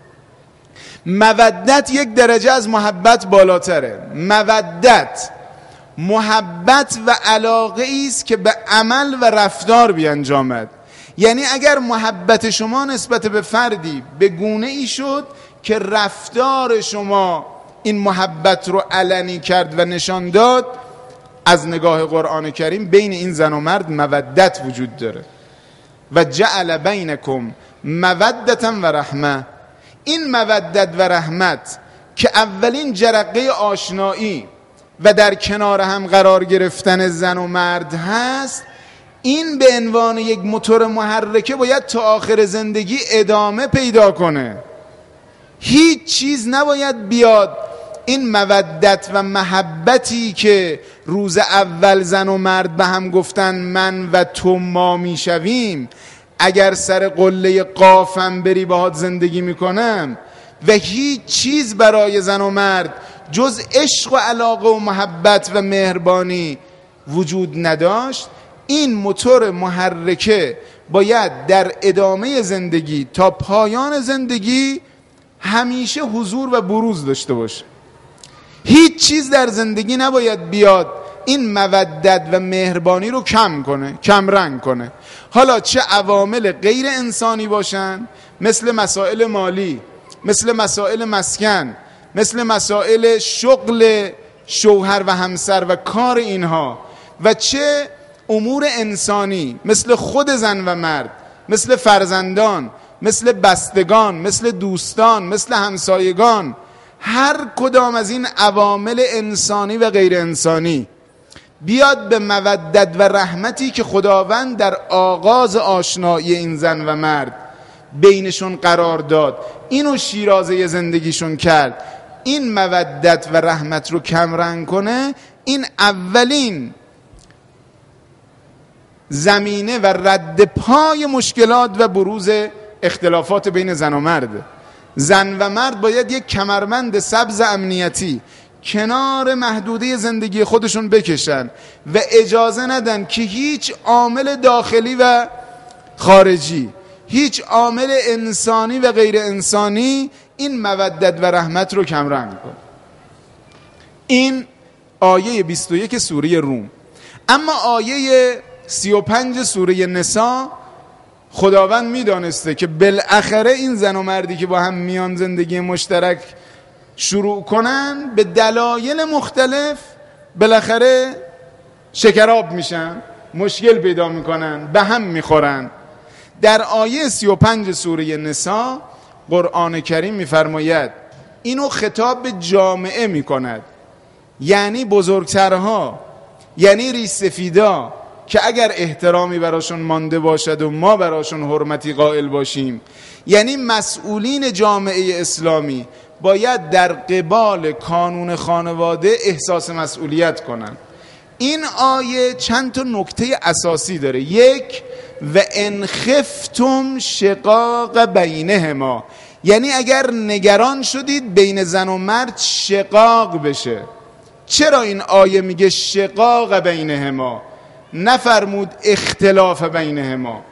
مودت یک درجه از محبت بالاتره. مودت محبت و علاقه است که به عمل و رفتار بیانجامد. یعنی اگر محبت شما نسبت به فردی به گونه ای شد که رفتار شما این محبت رو علنی کرد و نشان داد، از نگاه قرآن کریم بین این زن و مرد مودت وجود داره. و جعل بینکم مودتا و رحمه. این مودت و رحمت که اولین جرقه آشنایی و در کنار هم قرار گرفتن زن و مرد هست، این به عنوان یک موتور محرکه باید تا آخر زندگی ادامه پیدا کنه. هیچ چیز نباید بیاد این مودت و محبتی که روز اول زن و مرد به هم گفتن من و تو ما میشویم، اگر سر قله قافم بری باهات زندگی میکنم، و هیچ چیز برای زن و مرد جز عشق و علاقه و محبت و مهربانی وجود نداشت، این موتور محرکه باید در ادامه زندگی تا پایان زندگی همیشه حضور و بروز داشته باشه. هیچ چیز در زندگی نباید بیاد این مودت و مهربانی رو کم کنه، کم رنگ کنه. حالا چه عوامل غیر انسانی باشن، مثل مسائل مالی، مثل مسائل مسکن، مثل مسائل شغل شوهر و همسر و کار اینها، و چه امور انسانی مثل خود زن و مرد، مثل فرزندان، مثل بستگان، مثل دوستان، مثل همسایگان، هر کدام از این عوامل انسانی و غیر انسانی بیاد به مودت و رحمتی که خداوند در آغاز آشنایی این زن و مرد بینشون قرار داد، اینو شیرازه زندگیشون کرد، این مودت و رحمت رو کمرنگ کنه. این اولین زمینه و رد پای مشکلات و بروز اختلافات بین زن و مرد. زن و مرد باید یک کمربند سبز امنیتی کنار محدوده زندگی خودشون بکشن و اجازه ندن که هیچ عامل داخلی و خارجی، هیچ عامل انسانی و غیر انسانی این مودت و رحمت رو کمرنگ کنه. این آیه بیست و یک سوره روم. اما آیه سی و پنج سوره نساء، خداوند میدانسته که بالاخره این زن و مردی که با هم میان زندگی مشترک شروع کنن به دلایل مختلف بالاخره شکراب میشن، مشکل پیدا میکنن، به هم میخورن. در آیه سی و پنج سوره نساء قرآن کریم میفرماید، اینو خطاب به جامعه میکند، یعنی بزرگترها، یعنی ریش‌سفیدا که اگر احترامی براشون مانده باشد و ما براشون حرمتی قائل باشیم، یعنی مسئولین جامعه اسلامی باید در قبال قانون خانواده احساس مسئولیت کنن. این آیه چند تا نکته اساسی داره. یک، و ان خفتم شقاق بینهما، یعنی اگر نگران شدید بین زن و مرد شقاق بشه. چرا این آیه میگه شقاق بینهما، نفرمود اختلاف بینهما؟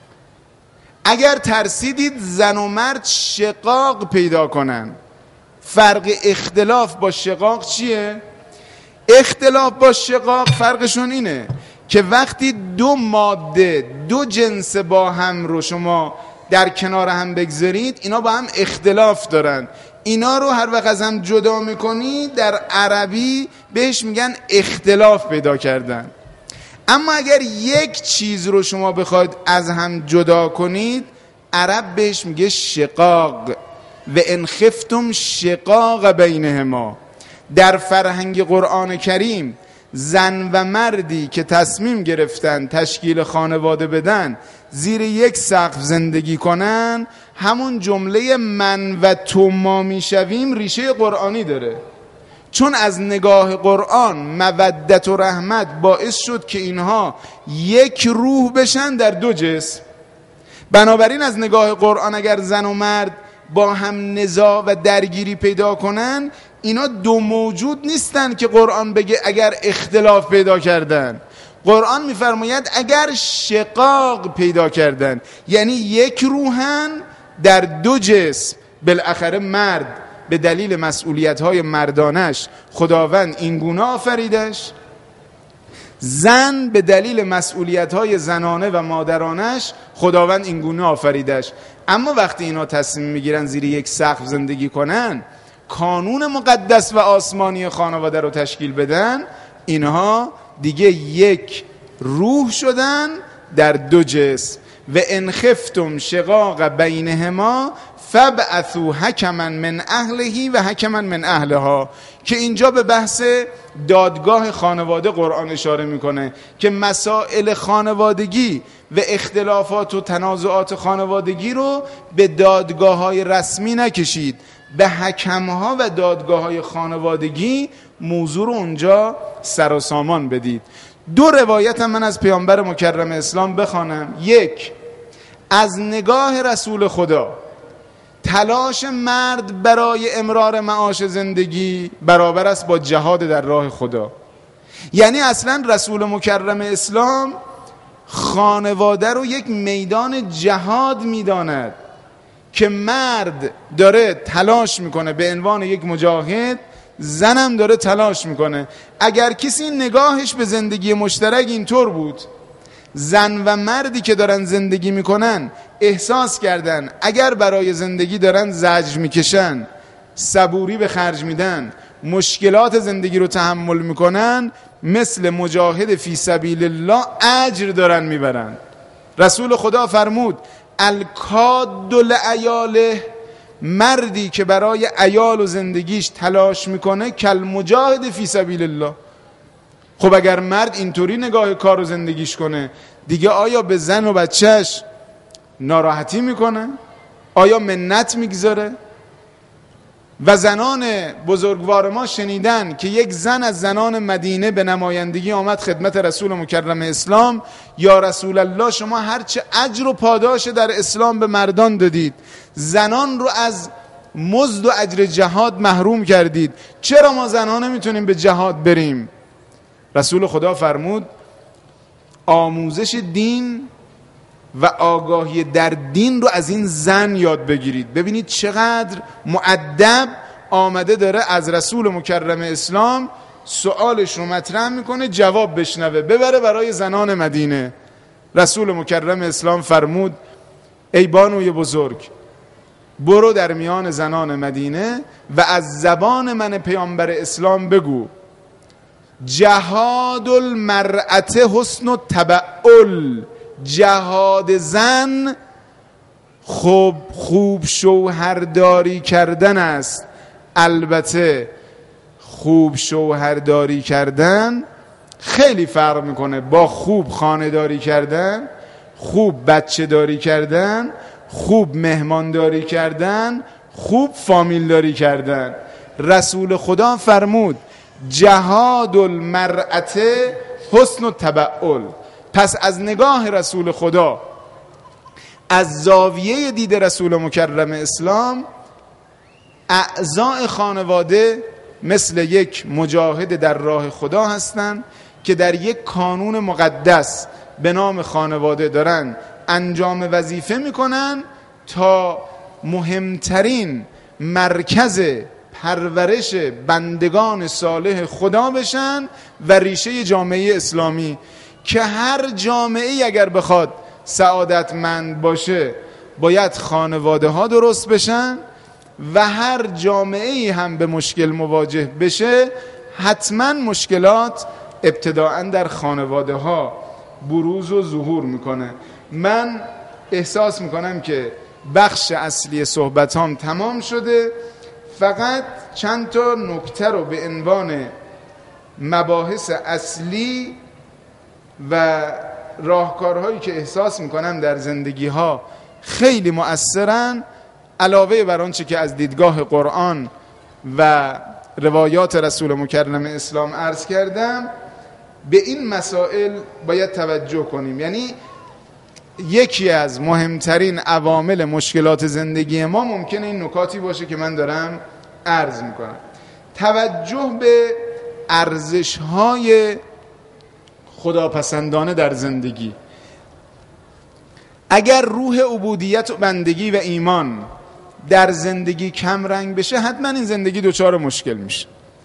اگر ترسیدید زن و مرد شقاق پیدا کنن، فرق اختلاف با شقاق چیه؟ اختلاف با شقاق فرقشون اینه که وقتی دو ماده، دو جنس با هم رو شما در کنار هم بگذارید، اینا با هم اختلاف دارن، اینا رو هر وقت از هم جدا میکنی در عربی بهش میگن اختلاف پیدا کردن. اما اگر یک چیز رو شما بخواید از هم جدا کنید، عرب بهش میگه شقاق. و ان خفتم شقاق بینهما. در فرهنگ قرآن کریم زن و مردی که تصمیم گرفتن تشکیل خانواده بدن، زیر یک سقف زندگی کنن، همون جمله من و تو ما میشویم ریشه قرآنی داره. چون از نگاه قرآن مودت و رحمت باعث شد که اینها یک روح بشن در دو جسم. بنابراین از نگاه قرآن اگر زن و مرد با هم نزاع و درگیری پیدا کنن، اینا دو موجود نیستن که قرآن بگه اگر اختلاف پیدا کردن. قرآن میفرماید اگر شقاق پیدا کردن، یعنی یک روحن در دو جسم. بالاخره مرد به دلیل مسئولیت‌های مردانش خداوند این گونه آفریدش، زن به دلیل مسئولیت‌های زنانه و مادرانش خداوند این گونه آفریدش. اما وقتی اینا تصمیم میگیرن زیر یک سقف زندگی کنن، کانون مقدس و آسمانی خانواده رو تشکیل بدن، اینها دیگه یک روح شدن در دو جسم. و ان خفتم شقاق بینهما فبعثوا حکما من اهله و حکما من اهلها، که اینجا به بحث دادگاه خانواده قرآن اشاره میکنه که مسائل خانوادگی و اختلافات و تنازعات خانوادگی رو به دادگاه های رسمی نکشید، به حکمها و دادگاه‌های خانوادگی موضوع رو اونجا سر و سامان بدید. دو روایت هم من از پیامبر مکرم اسلام بخوانم. یک، از نگاه رسول خدا تلاش مرد برای امرار معاش زندگی برابر است با جهاد در راه خدا. یعنی اصلا رسول مکرم اسلام خانواده رو یک میدان جهاد میداند که مرد داره تلاش میکنه به عنوان یک مجاهد، زنم داره تلاش میکنه. اگر کسی نگاهش به زندگی مشترک اینطور بود، زن و مردی که دارن زندگی میکنن احساس کردن اگر برای زندگی دارن زجر میکشن، صبوری به خرج میدن، مشکلات زندگی رو تحمل میکنن، مثل مجاهد فی سبیل الله اجر دارن میبرن. رسول خدا فرمود الکاد لعیاله، مردی که برای عیال و زندگیش تلاش میکنه کل مجاهد فی سبیل الله. خب اگر مرد اینطوری نگاه کار و زندگیش کنه دیگه آیا به زن و بچهش ناراحتی میکنه؟ آیا منت میگذاره؟ و زنان بزرگوار ما شنیدن که یک زن از زنان مدینه به نمایندگی آمد خدمت رسول مکرم اسلام، یا رسول الله شما هرچه اجر و پاداش در اسلام به مردان دادید، زنان رو از مزد و اجر جهاد محروم کردید، چرا ما زنان نمیتونیم به جهاد بریم؟ رسول خدا فرمود آموزش دین و آگاهی در دین رو از این زن یاد بگیرید. ببینید چقدر مؤدب آمده داره از رسول مکرم اسلام سوالش رو مطرح میکنه، جواب بشنوه ببره برای زنان مدینه. رسول مکرم اسلام فرمود ای بانوی بزرگ، برو در میان زنان مدینه و از زبان من پیامبر اسلام بگو جهاد المرأة حسن التبعل، جهاد زن خوب خوب شوهرداری کردن است. البته خوب شوهرداری کردن خیلی فرق میکنه با خوب خانه داری کردن، خوب بچه داری کردن، خوب مهمانداری کردن، خوب فامیل داری کردن. رسول خدا فرمود جهاد المرأة حسن التبعل. پس از نگاه رسول خدا، از زاویه دید رسول مکرم اسلام، اعضاء خانواده مثل یک مجاهد در راه خدا هستند که در یک کانون مقدس به نام خانواده دارن انجام وظیفه میکنن تا مهمترین مرکز پرورش بندگان صالح خدا بشن و ریشه جامعه اسلامی، که هر جامعه اگر بخواد سعادتمند باشه باید خانواده ها درست بشن و هر جامعه هم به مشکل مواجه بشه حتما مشکلات ابتداعا در خانواده ها بروز و ظهور میکنه. من احساس میکنم که بخش اصلی صحبتام تمام شده، فقط چند تا نکته رو به عنوان مباحث اصلی و راهکارهایی که احساس میکنم در زندگی ها خیلی مؤثرن، علاوه بر آنچه که از دیدگاه قرآن و روایات رسول مکرم اسلام عرض کردم، به این مسائل باید توجه کنیم. یعنی یکی از مهمترین عوامل مشکلات زندگی ما ممکنه این نکاتی باشه که من دارم عرض میکنم. توجه به ارزش‌های خداپسندانه در زندگی. اگر روح عبودیت و بندگی و ایمان در زندگی کم رنگ بشه، حتما این زندگی دچار مشکل میشه.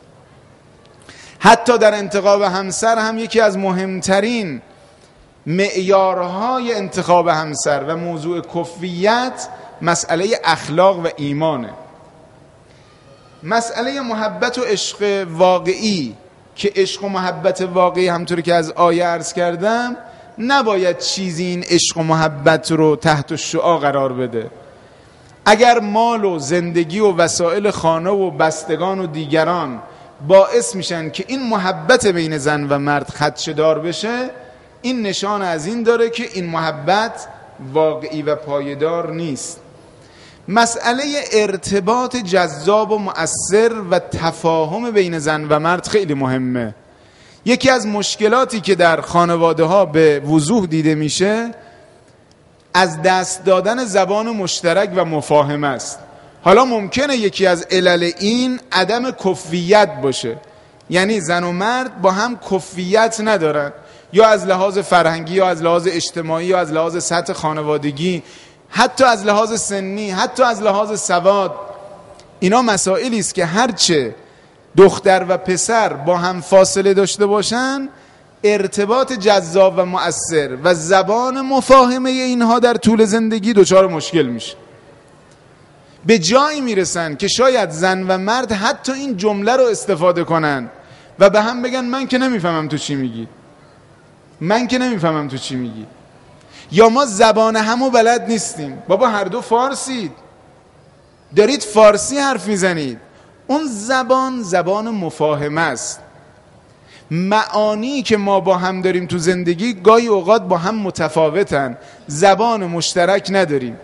حتی در انتخاب همسر هم یکی از مهمترین معیارهای انتخاب همسر و موضوع کفویت مسئله اخلاق و ایمانه. مسئله محبت و عشق واقعی، که عشق و محبت واقعی همطوری که از آیه عرض کردم نباید چیزی این عشق و محبت رو تحت شعاع قرار بده. اگر مال و زندگی و وسایل خانه و بستگان و دیگران باعث میشن که این محبت بین زن و مرد خدشه‌دار بشه، این نشان از این داره که این محبت واقعی و پایدار نیست. مسئله ارتباط جذاب و مؤثر و تفاهم بین زن و مرد خیلی مهمه. یکی از مشکلاتی که در خانواده ها به وضوح دیده میشه از دست دادن زبان مشترک و مفاهمه است. حالا ممکنه یکی از علل این عدم کفویت باشه، یعنی زن و مرد با هم کفویت ندارن، یا از لحاظ فرهنگی یا از لحاظ اجتماعی یا از لحاظ سطح خانوادگی، حتی از لحاظ سنی، حتی از لحاظ سواد. اینا مسائلی است که هرچه دختر و پسر با هم فاصله داشته باشن، ارتباط جذاب و مؤثر و زبان مفاهمه اینها در طول زندگی دچار مشکل میشه. به جایی میرسن که شاید زن و مرد حتی این جمله رو استفاده کنن و به هم بگن من که نمیفهمم تو چی میگی، من که نمیفهمم تو چی میگی، یا ما زبان همو بلد نیستیم. بابا هر دو فارسید، دارید فارسی حرف میزنید. اون زبان زبان مفاهمه است. معانی که ما با هم داریم تو زندگی گاهی اوقات با هم متفاوتن، زبان مشترک نداریم.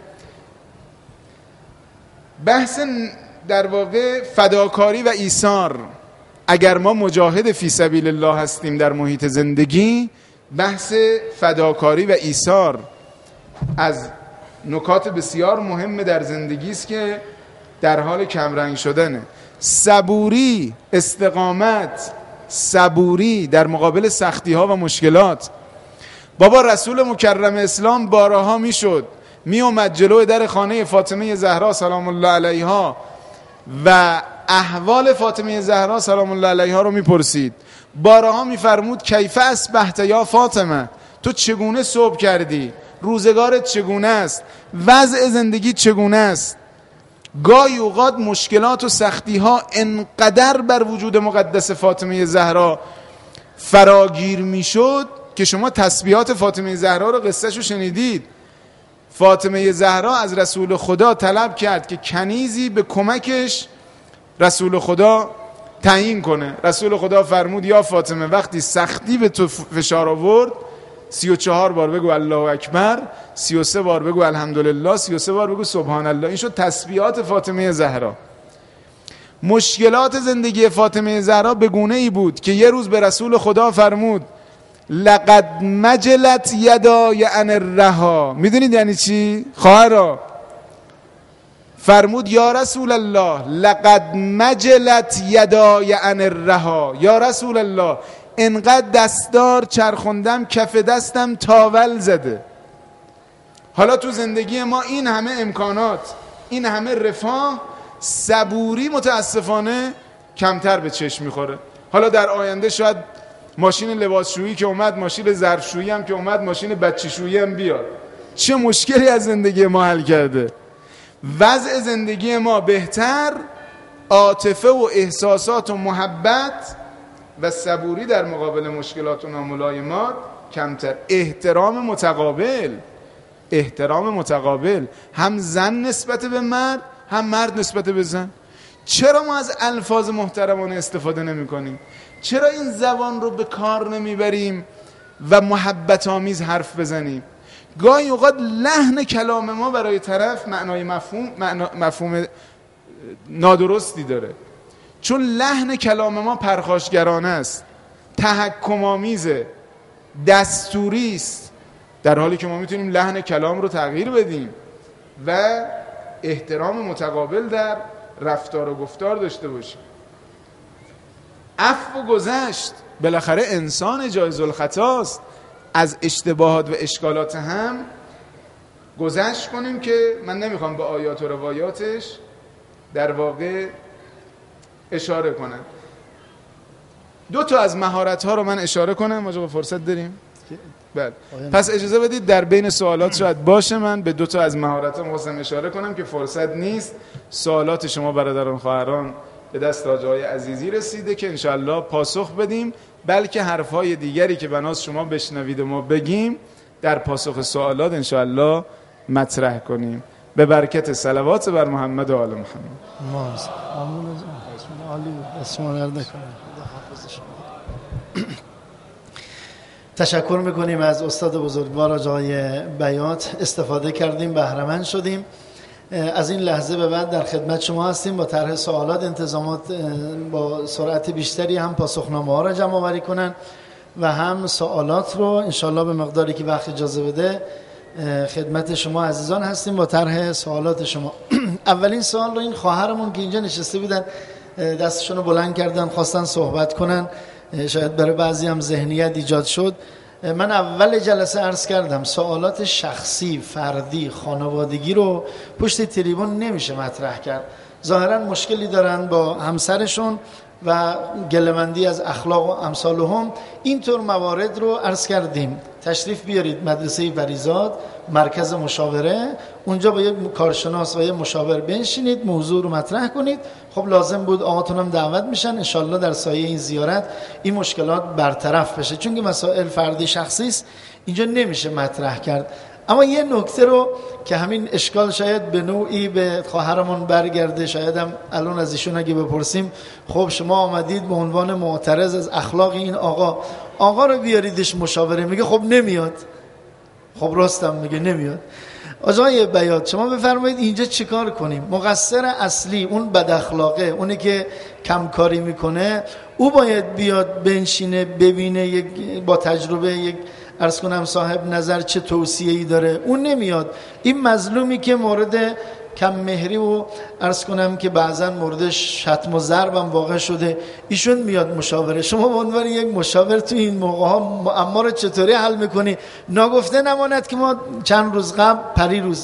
بحث در واقع فداکاری و ایثار، اگر ما مجاهد فی سبیل الله هستیم در محیط زندگی، بحث فداکاری و ایثار از نکات بسیار مهم در زندگی است که در حال کمرنگ شدنه. صبوری، استقامت، صبوری در مقابل سختی ها و مشکلات. بابا رسول مکرم اسلام بارها میشد می اومد جلوی در خانه فاطمه زهرا سلام الله علیها و احوال فاطمه زهرا سلام الله علیها رو میپرسید. بارها میفرمود کیف اصبحت یا فاطمه، تو چگونه صبح کردی، روزگارت چگونه است، وضع زندگی چگونه است. گاهی اوقات مشکلات و سختی ها انقدر بر وجود مقدس فاطمه زهرا فراگیر میشد که شما تسبیحات فاطمه زهرا رو قصهش رو شنیدید. فاطمه زهرا از رسول خدا طلب کرد که کنیزی به کمکش رسول خدا تعیین کنه. رسول خدا فرمود یا فاطمه وقتی سختی به تو فشار آورد سی و چهار بار بگو الله اکبر، سی و سه بار بگو الحمدلله، سی و سه بار بگو سبحان الله. این شد تسبیحات فاطمه زهرا. مشکلات زندگی فاطمه زهرا به گونه ای بود که یه روز به رسول خدا فرمود لقد مجلت یدای عن الرها. میدونید یعنی چی؟ خواهرا فرمود یا رسول الله لقد مجلت یدای عن الرها، یا رسول الله انقدر دستار چرخوندم کف دستم تاول زده. حالا تو زندگی ما این همه امکانات، این همه رفاه، صبوری متاسفانه کمتر به چشم میخوره. حالا در آینده شاید ماشین لباسشویی که اومد، ماشین ظرفشویی هم که اومد، ماشین بچه‌شویی هم بیاد، چه مشکلی از زندگی ما حل کرده. وضع زندگی ما بهتر، عاطفه و احساسات و محبت و صبوری در مقابل مشکلات و ناملایمات کمتر. احترام متقابل، احترام متقابل، هم زن نسبت به مرد هم مرد نسبت به زن. چرا ما از الفاظ محترمانه استفاده نمی کنیم؟ چرا این زبان رو به کار نمیبریم و محبت آمیز حرف بزنیم؟ گاهی اوقات لحن کلام ما برای طرف معنای مفهوم مفهوم نادرستی داره، چون لحن کلام ما پرخاشگرانه است، تحکم آمیزه، دستوری است، در حالی که ما میتونیم لحن کلام رو تغییر بدیم و احترام متقابل در رفتار و گفتار داشته باشیم. عفو و گذشت، بالاخره انسان جایز الخطاست، از اشتباهات و اشکالات هم گذشت کنیم که من نمیخوام به آیات و روایاتش در واقع اشاره کنم. دو تا از مهارت ها رو من اشاره کنم. آقا فرصت داریم؟ بله. پس اجازه بدید در بین سوالات شاید باشه من به دو تا از مهارت ها می‌خواستم اشاره کنم که فرصت نیست. سوالات شما برادران خواهران به دست آقای عزیزی رسیده که انشالله پاسخ بدیم، بلکه حرفهای دیگری که بناس شما بشنوید و ما بگیم در پاسخ سوالات انشالله مطرح کنیم. به برکت صلوات بر محمد و آل محمد. تشکر میکنیم از استاد بزرگوار آقای بیات، استفاده کردیم، بهره مند شدیم. از این لحظه به بعد در خدمت شما هستیم با طرح سوالات. انتظامات با سرعت بیشتری هم پاسخنامه ها را جمع آوری کنن و هم سوالات رو انشالله به مقداری که وقت اجازه بده خدمت شما عزیزان هستیم با طرح سوالات شما. اولین سوال رو این خواهرمون که اینجا نشسته بودن دستشون رو بلند کردن خواستن صحبت کنن، شاید برای بعضی هم ذهنیت ایجاد شد. من اول جلسه عرض کردم سوالات شخصی، فردی، خانوادگی رو پشت تریبون نمیشه مطرح کرد. ظاهرا مشکلی دارن با همسرشون و گله‌مندی از اخلاق و امثالهم. اینطور موارد رو عرض کردیم تشریف بیارید مدرسه پریزاد، مرکز مشاوره، اونجا با یک کارشناس و یک مشاور بنشینید موضوع رو مطرح کنید. خب لازم بود آقاتون هم دعوت میشن، انشالله در سایه این زیارت این مشکلات برطرف بشه، چون که مسائل فردی شخصی است اینجا نمیشه مطرح کرد. اما یه نکته رو که همین اشکال شاید به نوعی به خواهرمون برگرده، شاید هم الان از ایشون اگه بپرسیم خب شما آمدید به عنوان معترض از اخلاق این آقا، آقا رو بیاریدش مشاوره، میگه خب نمیاد. خب راستم میگه نمیاد. آقای بیات شما بفرمایید اینجا چیکار کنیم؟ مقصر اصلی اون بد اخلاقه، اونی که کمکاری میکنه، او باید بیاد بنشینه ببینه یک با تجربه یک عرض کنم صاحب نظر چه توصیه‌ای داره. اون نمیاد. این مظلومی که مورد کم مهری و عرض کنم که بعضا مورد شتم و ضرب هم واقع شده، ایشون میاد مشاوره. شما به عنوان یک مشاور تو این موقع ها معما رو چطوری حل میکنی؟ ناگفته نماند که ما چند روز قبل پری روز